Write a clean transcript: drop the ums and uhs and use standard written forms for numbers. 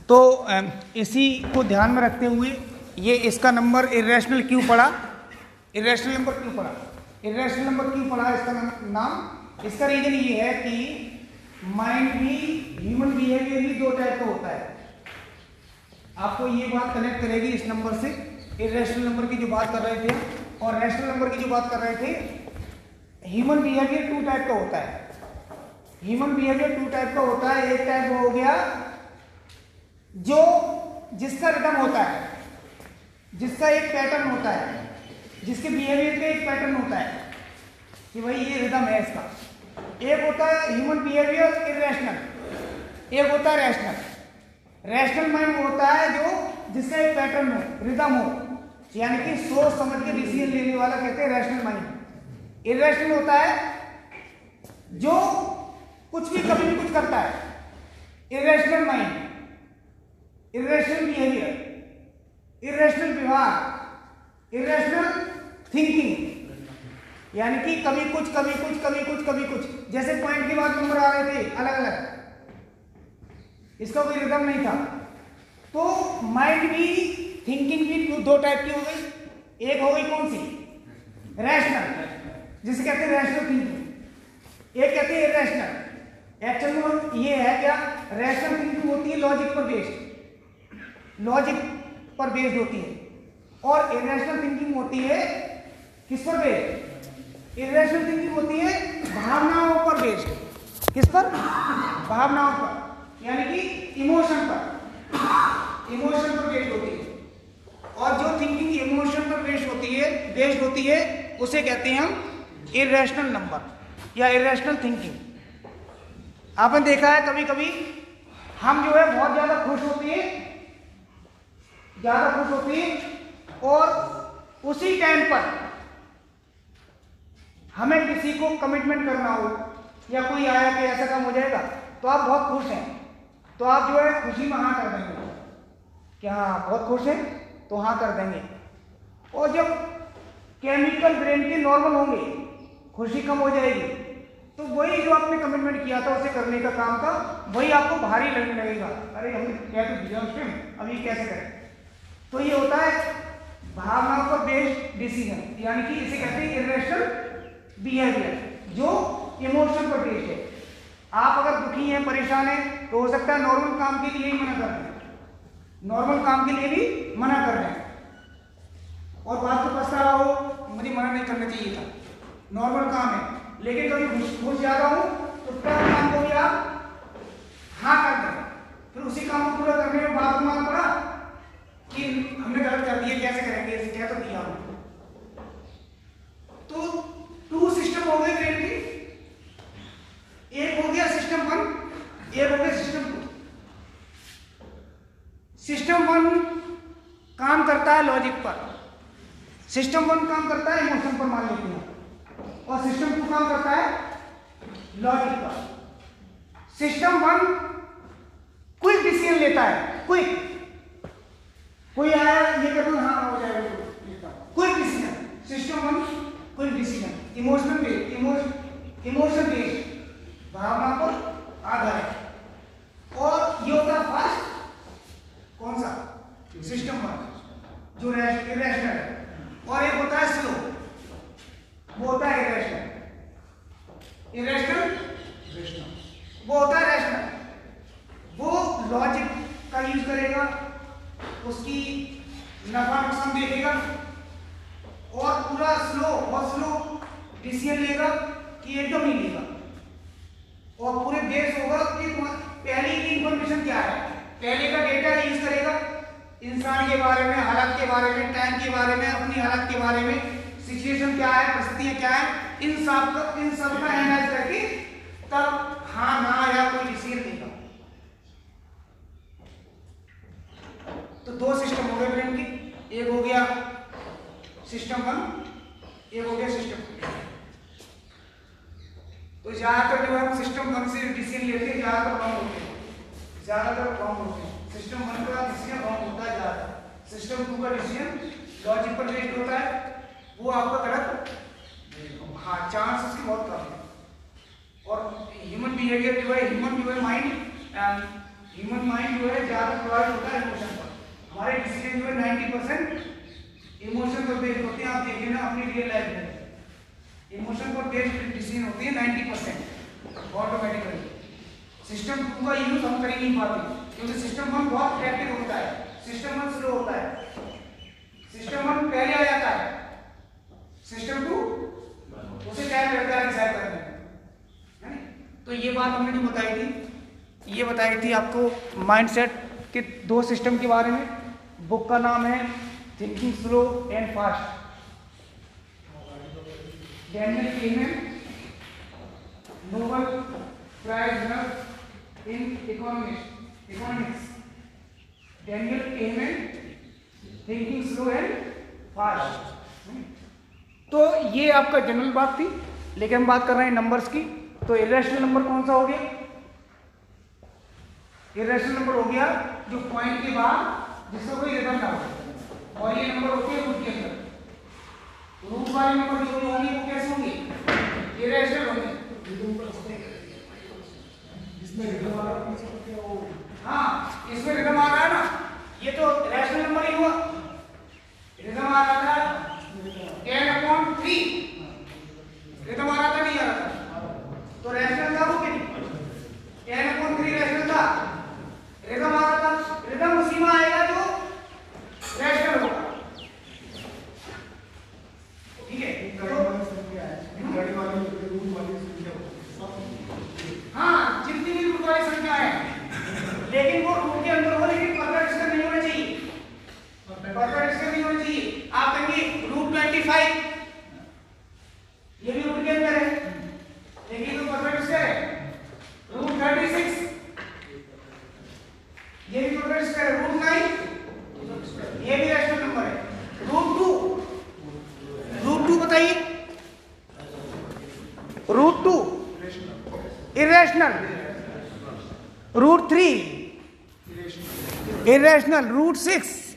तो इसी को ध्यान में रखते हुए ये इसका नंबर इरेशनल क्यों पड़ा, इरेशनल नंबर क्यों पड़ा, इरेशनल नंबर क्यों पड़ा इसका नाम, इसका रीजन ये है कि माइंड भी, ह्यूमन बिहेवियर भी दो टाइप का होता है। आपको ये बात कनेक्ट करेगी इस नंबर से, इरेशनल नंबर की जो बात कर रहे थे और रैशनल नंबर की जो बात कर रहे थे। ह्यूमन बिहेवियर टू टाइप का होता है, ह्यूमन बिहेवियर टू टाइप का होता है। एक टाइप हो गया जो जिसका रिदम होता है, जिसका एक पैटर्न होता है, जिसके बिहेवियर का एक पैटर्न होता है कि भाई ये रिदम है इसका। एक होता है ह्यूमन बिहेवियर इरेशनल, एक होता है रैशनल। रैशनल माइंड होता है जो जिसका एक पैटर्न हो, रिदम हो, यानी कि सोच समझ के डिसीजन लेने वाला कहते हैं रैशनल माइंड। इरेशनल होता है जो कुछ भी कभी भी कुछ करता है, irrational mind, irrational behaviour, irrational व्यवहार, इरेशनल थिंकिंग, यानी कि कभी कुछ कभी कुछ कभी कुछ कभी कुछ, जैसे पॉइंट के बाद नंबर आ रहे थे अलग अलग, इसका कोई रिदम नहीं था। तो माइंड भी, थिंकिंग भी दो टाइप की हो गई। एक हो गई कौन सी, रैशनल, जिसे कहते हैं रैशनल थिंकिंग, एक कहते हैं इरेशनल। एक्चुअली में ये है क्या, रैशनल थिंकिंग होती है लॉजिक पर बेस्ड, लॉजिक पर बेस्ड होती है, और इरेशनल थिंकिंग होती है किस पर बेस्ड, इरेशनल थिंकिंग होती है भावनाओं पर बेस्ड। किस पर, भावनाओं पर, यानी कि इमोशन पर, इमोशन पर बेस्ड होती है। और जो थिंकिंग इमोशन पर बेस्ड होती है उसे कहते हैं हम इरेशनल नंबर या इरेशनल थिंकिंग। आपने देखा है कभी कभी हम जो है बहुत ज्यादा खुश होते हैं, ज्यादा खुश होती है, और उसी टाइम पर हमें किसी को कमिटमेंट करना हो या कोई आया कि ऐसा काम हो जाएगा, तो आप बहुत खुश हैं, तो आप जो है खुशी में हाँ कर देंगे कि हाँ बहुत खुश हैं तो हाँ कर देंगे। और जब केमिकल ब्रेन के नॉर्मल होंगे, खुशी कम हो जाएगी, तो वही जो आपने कमिटमेंट किया था उसे करने का काम का, वही आपको भारी लगने लगेगा। अरे हमने क्या तो दिया उसमें, अब ये कैसे करें। तो ये होता है भावनाओं पर बेस्ड डिसीजन, यानी कि इसे कहते हैं इरेशनल बिहेवियर, जो इमोशन पर बेस्ड है। आप अगर दुखी हैं, परेशान हैं, तो हो सकता है नॉर्मल काम के लिए ही मना कर दें, नॉर्मल काम के लिए भी मना कर दें, और बात तो पछतावा हो मुझे मना नहीं करना चाहिए था, नॉर्मल काम है। लेकिन कभी खुश ज्यादा हूं तो टफ काम को भी आप हाँ कर दें, फिर उसी काम को पूरा करने में बाद में मालूम पड़ा कि हमने गलत कर दिया, कैसे करेंगे, इसे क्या तो किया हमने। तो टू सिस्टम हो गए ब्रेन की, एक हो गया सिस्टम 1, एक हो गया सिस्टम 2। सिस्टम 1 काम करता है लॉजिक पर, सिस्टम 1 काम करता है इमोशन पर, मान लेते हैं, और सिस्टम 2 काम करता है लॉजिक पर। सिस्टम 1 क्विक डिसीजन लेता है, क्विक, कोई आया ये कर दो हाँ हो जाएगा, quick decision. System 1 quick decision, emotion based, भावना पर आधारित। और ये होता है फास्ट, कौन सा, सिस्टम 1 जो इरेशनल है, और एक होता है स्लो, वो होता है इरेशनल, वो होता है रैशनल। वो लॉजिक का यूज करेगा, उसकी नफा नुकसान देखेगा, और पूरा बहुत स्लो डिसीजन लेगा कि एकदम नहीं लेगा, और पूरे बेस होगा कि पहले की इंफॉर्मेशन क्या है, पहले का डेटा यूज करेगा, इंसान के बारे में, हालत के बारे में, टाइम के बारे में, अपनी हालत के बारे में, सिचुएशन क्या है, परिस्थितियां क्या है, इन सब का एनालाइज करके तब हाँ ना या कोई डिसीजन लेगा। तो दो सिस्टम हो गए ब्रेन की, एक हो गया सिस्टम 1, एक हो गया सिस्टम 2। तो ज्यादातर जो हम सिस्टम 1 से डिसीजन लेते हैं ज्यादातर रॉन्ग होते हैं, सिस्टम 1 का डिसीजन रॉन्ग होता है ज्यादा। सिस्टम 2 का डिसीजन लॉजिक पर बेस्ड होता है, वो आपका गलत, हाँ चांस उसके बहुत कम है। और ह्यूमन बिहेवियर जो है, ह्यूमन माइंड ह्यूमन माइंड जो है ज्यादा प्रभावित होता है इमोशन पर। हमारे डिसीजन जो है 90% इमोशन पर बेस्ड होते हैं। आप देखिए ना अपनी रियल लाइफ में इमोशन पर बेस्ड डिसीजन होते हैं 90% ऑटोमेटिकली। सिस्टम 2 का यूज हम कर ही नहीं पाते क्योंकि सिस्टम 1 बहुत एक्टिव होता है, सिस्टम 1 स्लो होता है। सिस्टम 1 पहले आ जाता है, सिस्टम 2 उसे टाइम लगता है डिसाइड करने में। तो ये बात हमने जो बताई थी, ये बताई थी आपको माइंडसेट के 2 सिस्टम के बारे में। बुक का नाम है thinking slow and fast, Daniel Kahneman, Nobel prize winner in economics, Daniel Kahneman, thinking slow and fast. तो ये आपका जनरल बात थी, लेकिन हम बात कर रहे हैं नंबर्स की। तो इरेशनल नंबर कौन सा हो गया? इरेशनल नंबर हो गया जो पॉइंट के बाद जिसका कोई रिदम ना हो, और ये नंबर होते हैं रूट के अंदर। रूट वाले नंबर जो भी होंगे वो कैसे होंगे? इरेशनल होंगे। हाँ, इसमें रिदम आ रहा है ना, ये तो इरेशनल नंबर ही हुआ। रिदम आ रहा था 10/3, रिदम आ रहा था नहीं आ रहा था, तो रैशनल था वो कि नहीं? 10/3 रैशनल था, रिदम आ रहा था। रिदम उसी में आएगा जो रैशनल होगा, ठीक है? हाँ, जितनी भी रूट वाली संख्या है, लेकिन वो रूट के अंदर हो, लेकिन परफेक्ट स्क्वायर नहीं होना चाहिए। परफेक्ट स्क्वायर नहीं होना चाहिए। आप कहेंगे √25, ये भी रूट के अंदर है, लेकिन तो परफेक्ट स्क्वायर है। √36, ये भी परफेक्ट स्क्वायर है। √9, ये भी रैशनल नंबर है। √2 बताइए। √2 इरेशनल, √3 इरेशनल, √6